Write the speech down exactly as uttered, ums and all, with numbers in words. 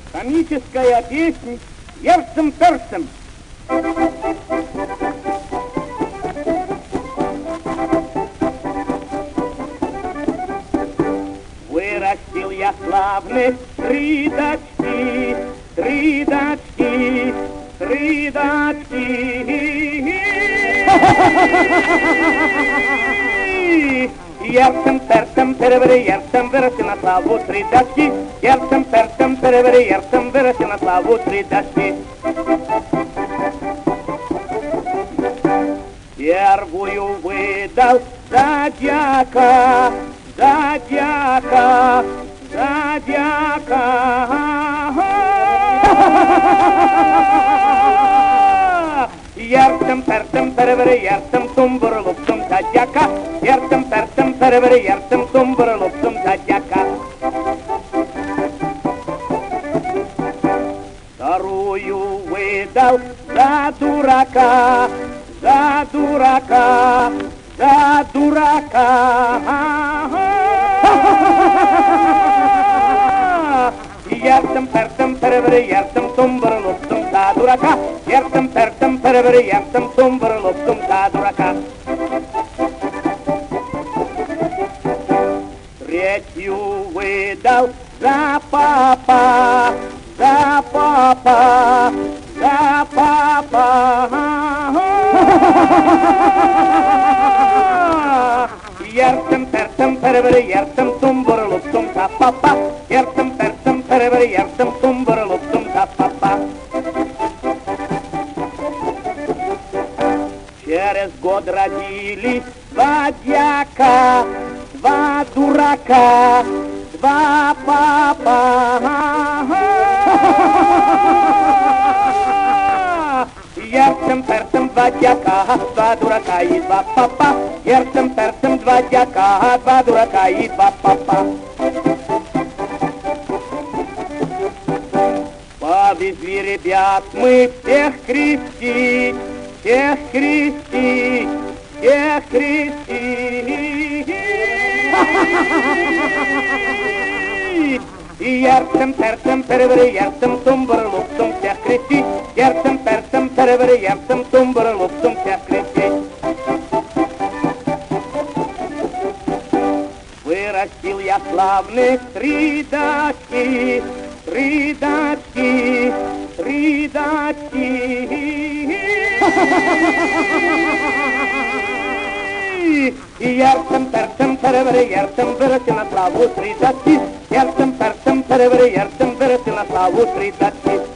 Комическая песня ерсом-персом. Вырастил я славных три дочки, три дочки, три дочки. Ерсом-персом, перевери, ерсом, выросли на славу три дочки. Ерсом-персом, перевери, ерсом, выросли на славу три дочки. Первую выдал за дьяка, за дьяка, за дьяка. Ерсом-персом, перевери, ерсом, тумбур-луптум, за дьяка. Ерсом-персом, перевери, ерсом, тумбур-луптум, за дьяка. Вторую выдал за дурака, за дурака, за дурака. Ерсом-персом, перевери, ерсом, тумбур-луптум, за дурака. Ерсом-персом, перевери, ерсом, тумбур-луптум, за дурака. Третью выдал за папа, за папа, за папа. Ерсом-персом, перевери, ерсом, тумбур-луптум, за папа. Ерсом-персом, перевери, ерсом, тумбур-луптум, за папа. Через год родились два дьяка, два дурака, два папа. Ерсом-персом, два дьяка, два дурака и два папа. Ерсом-персом, два дьяка, два дурака и два папа. Повезли ребят мы всех крестить, всех крестить, всех крестить. И ерсом-персом, перевери, ерсом, тумбур-луптум, всех крестить. Ерсом-персом, перевери, ерсом, тумбур-луптум, всех крестить. Вырастил я славных три дочки, три дочки, три дочки. И ерсом-персом, перевери, ерсом, выросли на славу три дочки. Ерсом-персом, перевери, ерсом, выросли на славу три дочки.